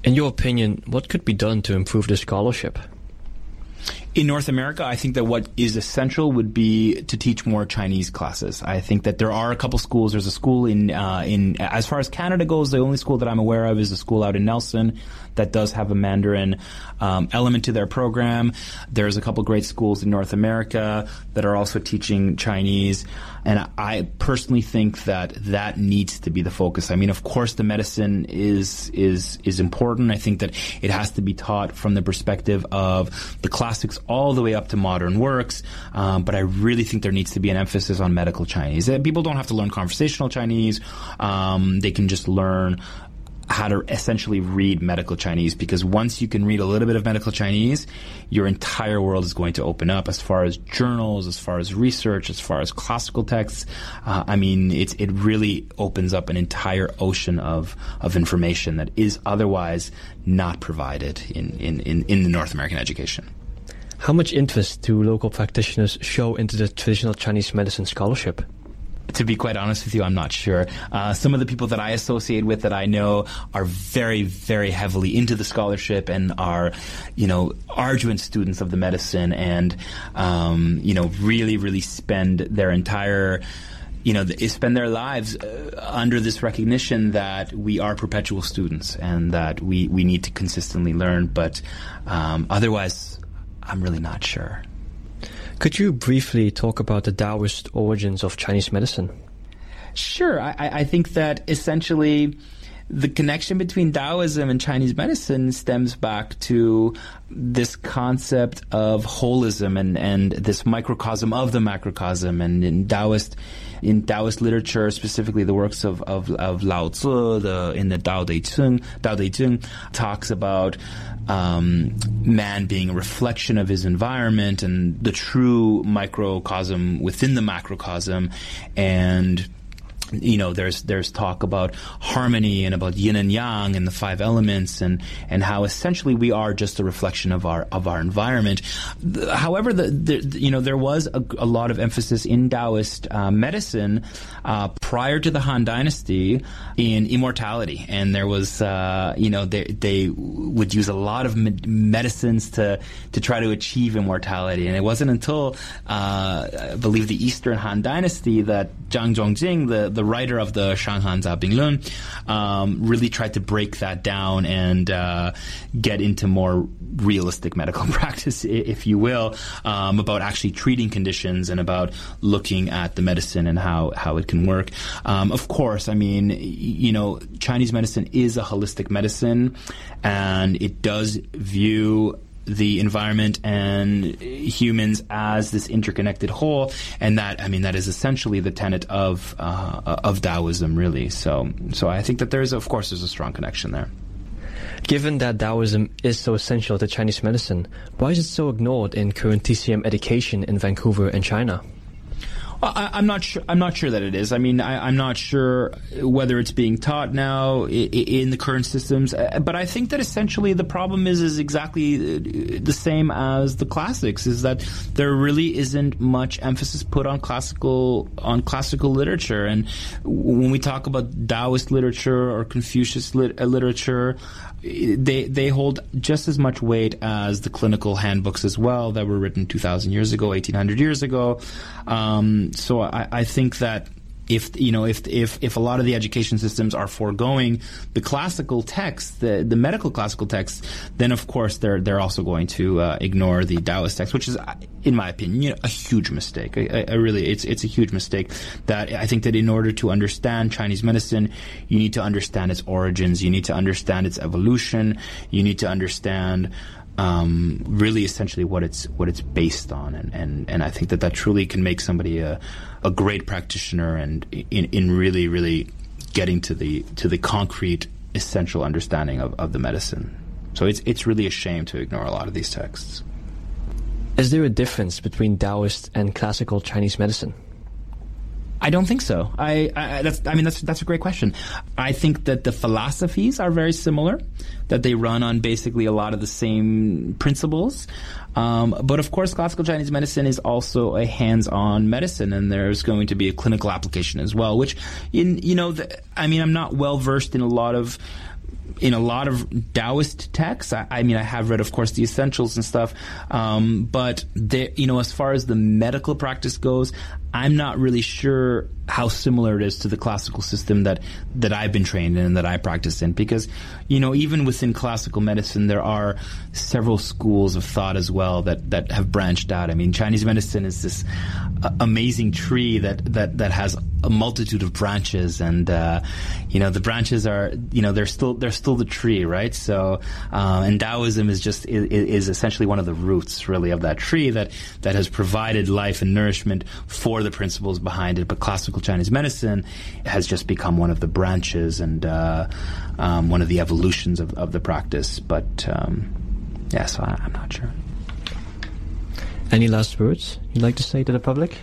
In your opinion, what could be done to improve the scholarship? In North America, I think that what is essential would be to teach more Chinese classes. I think that there are a couple schools. There's a school in as far as Canada goes, the only school that I'm aware of is a school out in Nelson that does have a Mandarin element to their program. There's a couple great schools in North America that are also teaching Chinese. And I personally think that that needs to be the focus. I mean, of course, the medicine is important. I think that it has to be taught from the perspective of the classics all the way up to modern works. But I really think there needs to be an emphasis on medical Chinese. People don't have to learn conversational Chinese. They can just learn how to essentially read medical Chinese, because once you can read a little bit of medical Chinese, your entire world is going to open up as far as journals, as far as research, as far as classical texts. I mean, it really opens up an entire ocean of information that is otherwise not provided in the North American education. How much interest do local practitioners show into the traditional Chinese medicine scholarship? To be quite honest with you, I'm not sure. Some of the people that I associate with, that I know, are very, very heavily into the scholarship and are, arduous students of the medicine, and, really, really spend their entire, they spend their lives under this recognition that we are perpetual students and that we need to consistently learn. But otherwise, I'm really not sure. Could you briefly talk about the Taoist origins of Chinese medicine? Sure. I think that essentially the connection between Taoism and Chinese medicine stems back to this concept of holism and this microcosm of the macrocosm. And in Taoist literature, specifically the works of Lao Tzu, in the Tao Te Ching talks about man being a reflection of his environment and the true microcosm within the macrocosm. And there's talk about harmony and about yin and yang and the five elements and how essentially we are just a reflection of our environment. However, there was a lot of emphasis in Taoist medicine prior to the Han Dynasty in immortality, and there was they would use a lot of medicines to try to achieve immortality. And it wasn't until I believe the Eastern Han Dynasty that Zhang Zhongjing, the writer of the Shanghan Zabing Lun, really tried to break that down and get into more realistic medical practice, if you will, about actually treating conditions and about looking at the medicine and how it can work. Of course, I mean, Chinese medicine is a holistic medicine, and it does view the environment and humans as this interconnected whole, and that is essentially the tenet of Taoism, really. So I think that there's a strong connection there. Given that Taoism is so essential to Chinese medicine, why is it so ignored in current TCM education in Vancouver and China? I'm not sure. I'm not sure that it is. I mean, I'm not sure whether it's being taught now in the current systems. But I think that essentially the problem is exactly the same as the classics. Is that there really isn't much emphasis put on classical literature. And when we talk about Taoist literature or Confucius literature, they hold just as much weight as the clinical handbooks as well that were written 2,000 years ago, 1,800 years ago. So I think that if a lot of the education systems are foregoing the classical texts, the medical classical texts, then of course they're also going to ignore the Taoist text, which is, in my opinion, a huge mistake. It's a huge mistake. That I think that in order to understand Chinese medicine, you need to understand its origins, you need to understand its evolution, you need to understand really essentially what it's based on, and I think that truly can make somebody a great practitioner, and in really, really getting to the concrete essential understanding of the medicine. So it's really a shame to ignore a lot of these texts. Is there a difference between Taoist and classical Chinese medicine? I don't think so. That's a great question. I think that the philosophies are very similar, that they run on basically a lot of the same principles. But of course, classical Chinese medicine is also a hands-on medicine, and there's going to be a clinical application as well, which I'm not well versed in a lot of in a lot of Taoist texts. I mean, I have read, of course, the essentials and stuff, but as far as the medical practice goes, I'm not really sure how similar it is to the classical system that I've been trained in and that I practice in, because, even within classical medicine, there are several schools of thought as well that have branched out. I mean, Chinese medicine is this amazing tree that has a multitude of branches, and the branches are they're still the tree, right? So and Taoism is essentially one of the roots, really, of that tree that has provided life and nourishment for the principles behind it. But classical Chinese medicine has just become one of the branches and one of the evolutions of the practice. But so I'm not sure. Any last words you'd like to say to the public?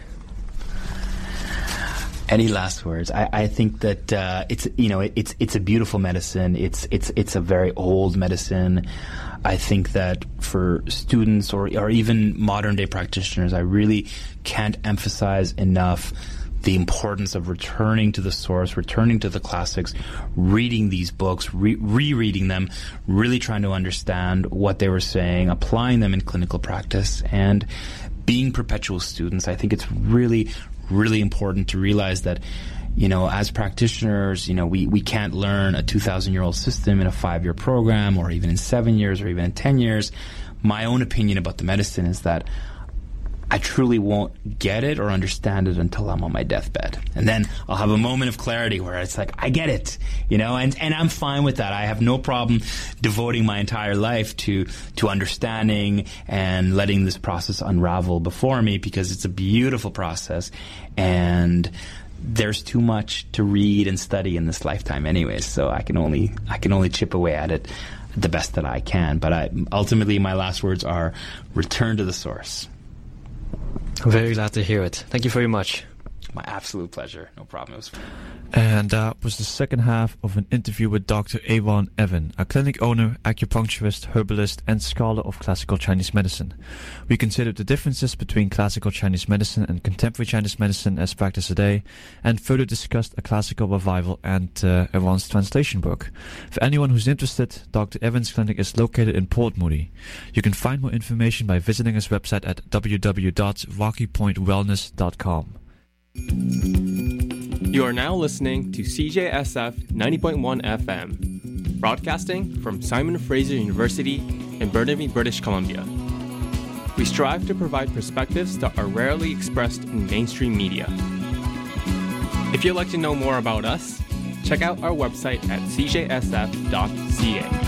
Any last words? I think that it's a beautiful medicine. It's a very old medicine. I think that for students or even modern day practitioners, I really can't emphasize enough the importance of returning to the source, returning to the classics, reading these books, rereading them, really trying to understand what they were saying, applying them in clinical practice, and being perpetual students. I think it's really, really important to realize that, as practitioners, we can't learn a 2,000-year-old system in a 5-year program, or even in 7 years, or even in 10 years. My own opinion about the medicine is that I truly won't get it or understand it until I'm on my deathbed. And then I'll have a moment of clarity where it's like, I get it, and I'm fine with that. I have no problem devoting my entire life to understanding and letting this process unravel before me, because it's a beautiful process, and there's too much to read and study in this lifetime anyways, so I can only chip away at it the best that I can. But ultimately my last words are return to the source. I'm very glad to hear it. Thank you very much. My absolute pleasure. No problem. It was fun. And that was the second half of an interview with Dr. Ewan Evan, a clinic owner, acupuncturist, herbalist, and scholar of classical Chinese medicine. We considered the differences between classical Chinese medicine and contemporary Chinese medicine as practiced today, and further discussed a classical revival and Ewan's translation book. For anyone who's interested, Dr. Evan's clinic is located in Port Moody. You can find more information by visiting his website at www.rockypointwellness.com. You are now listening to CJSF 90.1 FM, broadcasting from Simon Fraser University in Burnaby, British Columbia. We strive to provide perspectives that are rarely expressed in mainstream media. If you'd like to know more about us, check out our website at cjsf.ca.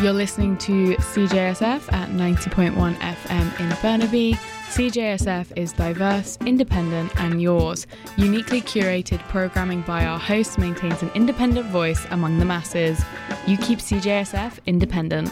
You're listening to CJSF at 90.1 FM in Burnaby. CJSF is diverse, independent and yours. Uniquely curated programming by our hosts maintains an independent voice among the masses. You keep CJSF independent.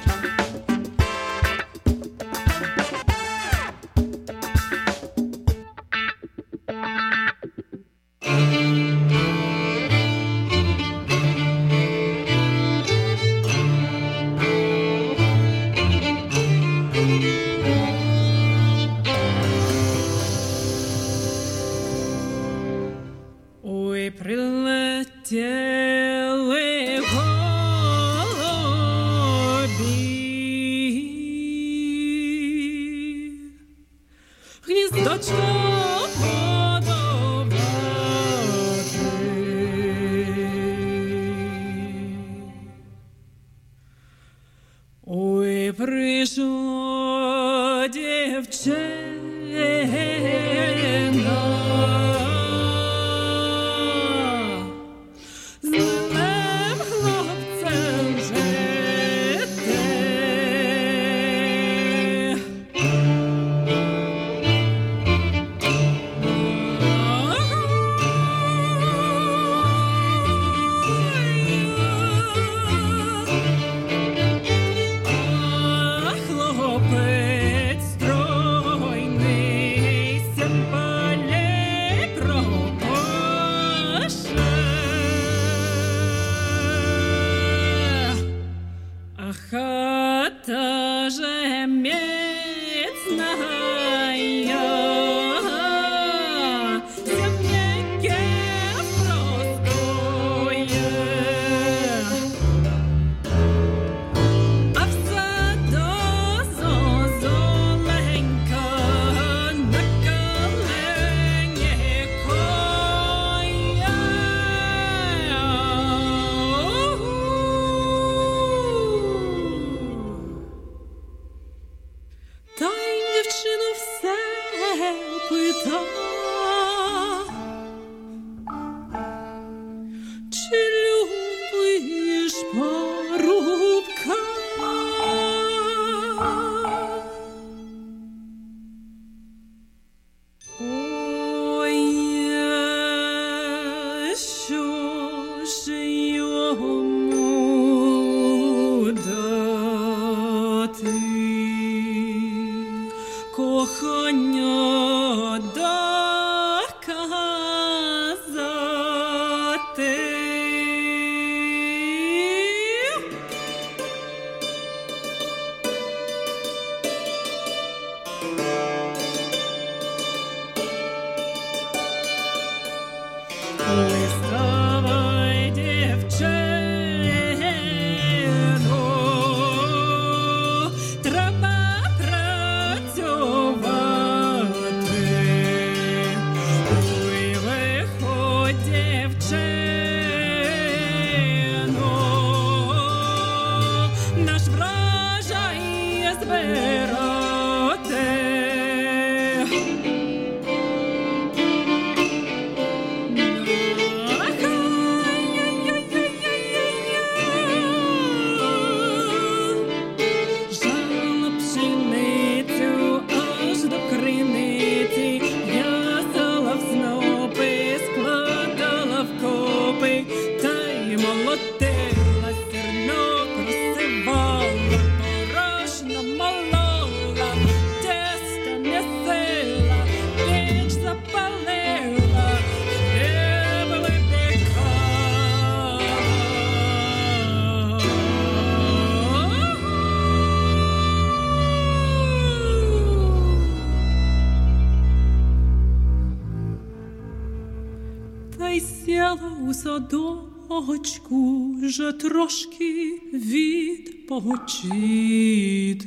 Садочку вже трошки відпочити.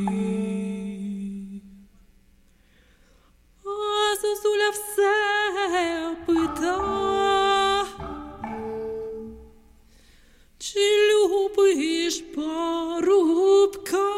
А Зозуля все пита, чи любиш парубка?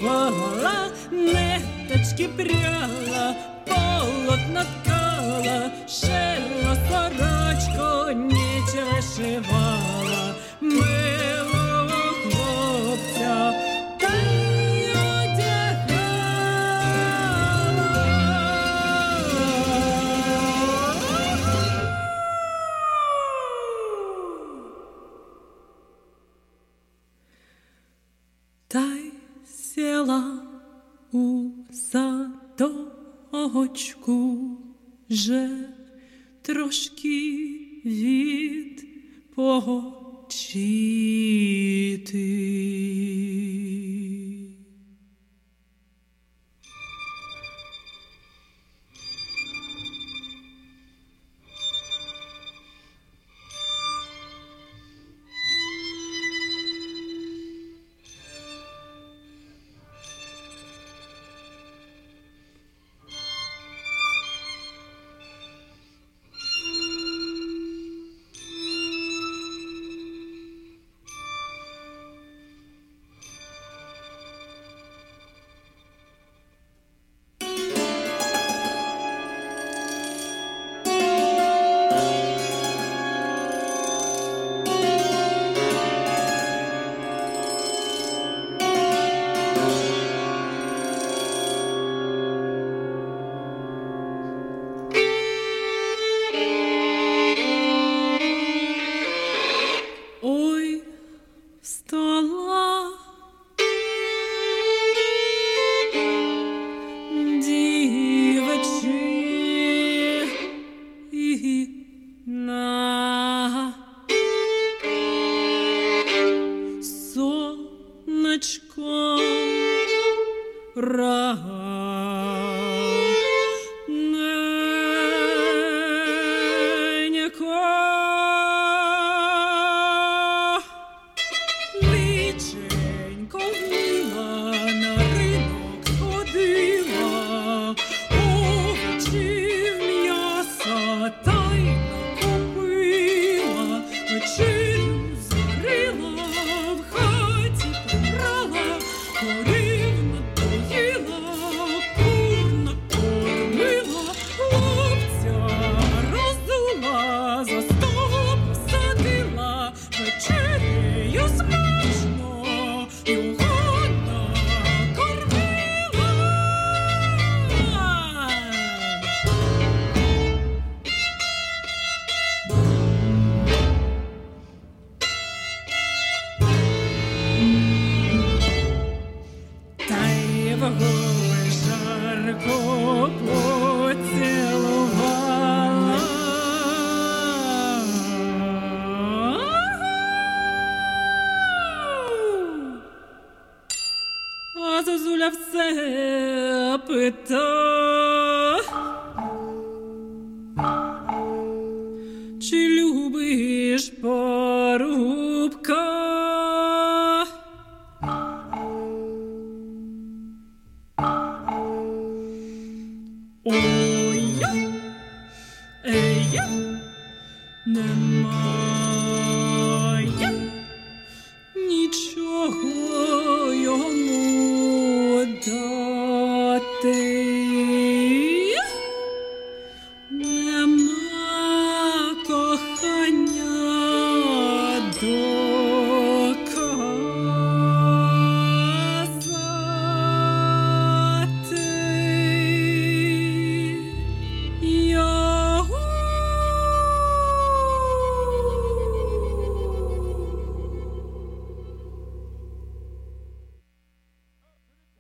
вишивала, ниточки пряла, полотна ткала, шила сорочку, ніч вишивала, милого хлопця та й одягала. Та й сіла у садочку, же трошки відпочити. Ой, встала дівчина, сонечко раненько. Ліченько вміла, на ринок ходила, овочів, м'яса та й накупила, вечерю зварила, в хаті прибрала, корів напоїла, кур накормила, хлопця розула, за стол посадила, вечерею смачно його накормила. Та й в губи жарко поцілувала. А Зозуля все пита, чи любиш парубка?